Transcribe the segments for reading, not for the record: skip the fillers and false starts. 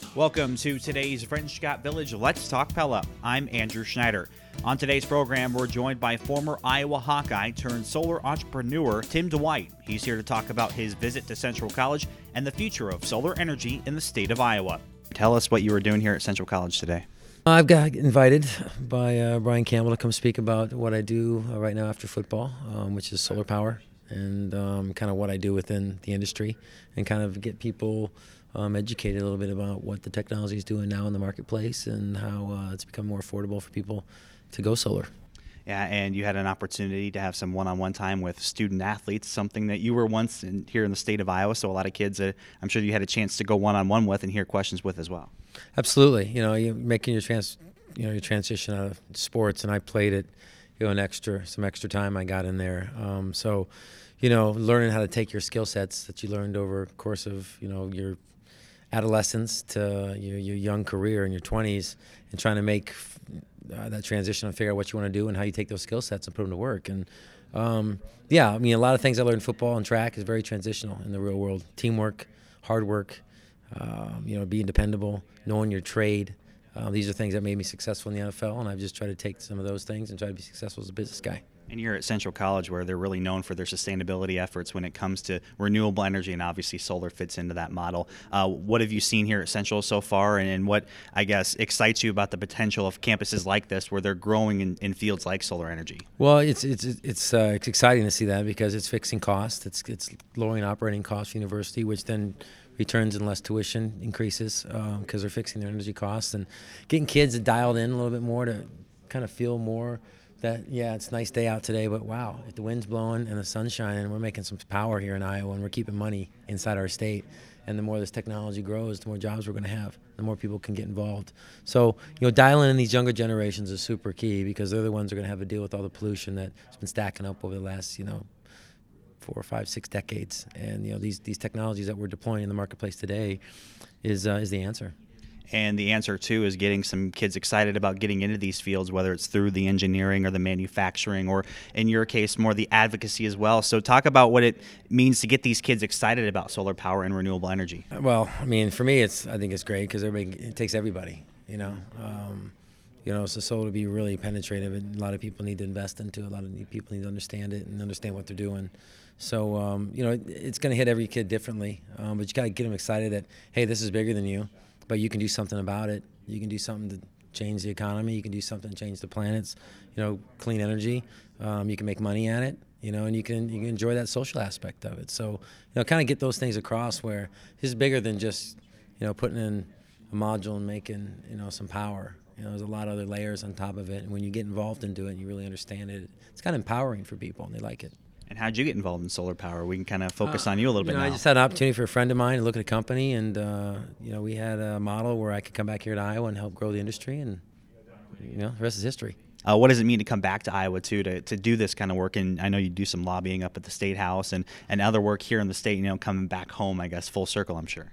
Welcome to today's French Scott Village Let's Talk Pella. I'm Andrew Schneider. On today's program, we're joined by former Iowa Hawkeye turned solar entrepreneur Tim Dwight. He's here to talk about his visit to Central College and the future of solar energy in the state of Iowa. Tell us what you were doing here at Central College today. I've got invited by Brian Campbell to come speak about what I do right now after football, which is solar power, and kind of what I do within the industry, and kind of get people educated a little bit about what the technology is doing now in the marketplace and how it's become more affordable for people to go solar. Yeah, and you had an opportunity to have some one-on-one time with student athletes, something that you were once here in the state of Iowa, so a lot of kids I'm sure you had a chance to go one-on-one with and hear questions with as well. Absolutely. You're making your transition out of sports, and I played it, some extra time I got in there. Learning how to take your skill sets that you learned over the course of, your adolescence to your young career in your 20s, and trying to make that transition and figure out what you want to do and how you take those skill sets and put them to work. And a lot of things I learned in football and track is very transitional in the real world. Teamwork, hard work, being dependable, knowing your trade. These are things that made me successful in the NFL, and I've just tried to take some of those things and try to be successful as a business guy. And you're at Central College, where they're really known for their sustainability efforts when it comes to renewable energy, and obviously solar fits into that model. What have you seen here at Central so far, and what, I guess, excites you about the potential of campuses like this where they're growing in fields like solar energy? Well, it's exciting to see that, because it's fixing costs. It's lowering operating costs for the university, which then returns in less tuition increases because they're fixing their energy costs, and getting kids dialed in a little bit more to kind of feel more that, it's a nice day out today, but wow, if the wind's blowing and the sun's shining, we're making some power here in Iowa, and we're keeping money inside our state. And the more this technology grows, the more jobs we're going to have, the more people can get involved. So, dialing in these younger generations is super key, because they're the ones who are going to have to deal with all the pollution that's been stacking up over the last, 4, 5, 6 decades. And, these technologies that we're deploying in the marketplace today is the answer. And the answer, too, is getting some kids excited about getting into these fields, whether it's through the engineering or the manufacturing, or in your case, more the advocacy as well. So talk about what it means to get these kids excited about solar power and renewable energy. Well, for me, I think it's great, because it takes everybody, so solar to be really penetrative, and a lot of people need to invest into it. A lot of people need to understand it and understand what they're doing. So, it's going to hit every kid differently, but you got to get them excited that, hey, this is bigger than you. But you can do something about it. You can do something to change the economy. You can do something to change the planet's, clean energy. You can make money at it, and you can enjoy that social aspect of it. So, kind of get those things across, where this is bigger than just, putting in a module and making, some power. There's a lot of other layers on top of it. And when you get involved into it and you really understand it, it's kind of empowering for people, and they like it. And how'd you get involved in solar power? We can kind of focus on you a little bit now. I just had an opportunity for a friend of mine to look at a company, and we had a model where I could come back here to Iowa and help grow the industry, and the rest is history. What does it mean to come back to Iowa too, to do this kind of work? And I know you do some lobbying up at the State House and other work here in the state. Coming back home, I guess, full circle, I'm sure.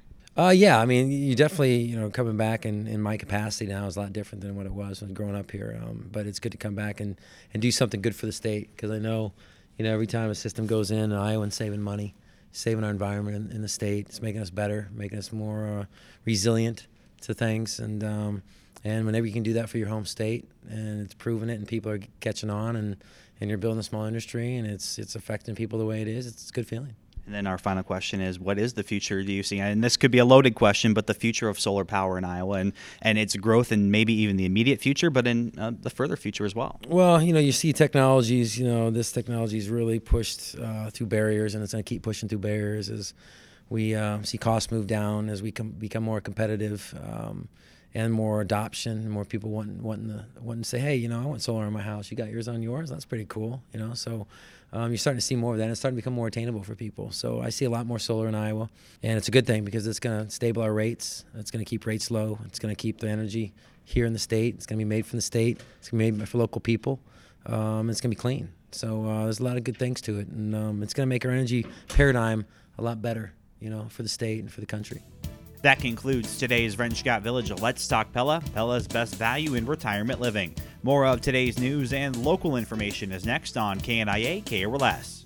You definitely, coming back in my capacity now is a lot different than what it was when growing up here. But it's good to come back and do something good for the state, because I know, every time a system goes in Iowa, saving money, saving our environment in the state, it's making us better, making us more resilient to things. And whenever you can do that for your home state, and it's proving it, and people are catching on, and you're building a small industry, and it's affecting people the way it is, it's a good feeling. And then our final question is, what is the future do you see? And this could be a loaded question, but the future of solar power in Iowa and its growth in maybe even the immediate future, but in the further future as well. Well, you see technologies, this technology is really pushed through barriers, and it's going to keep pushing through barriers as we see costs move down, as we become more competitive, and more adoption, more people wanting to say, hey, I want solar on my house. You got yours on yours? That's pretty cool, So you're starting to see more of that. It's starting to become more attainable for people. So I see a lot more solar in Iowa, and it's a good thing, because it's going to stabilize our rates. It's going to keep rates low. It's going to keep the energy here in the state. It's going to be made from the state. It's going to be made for local people. It's going to be clean. So there's a lot of good things to it, and it's going to make our energy paradigm a lot better, for the state and for the country. That concludes today's French Scott Village Let's Talk Pella, Pella's best value in retirement living. More of today's news and local information is next on KNIA KRLS.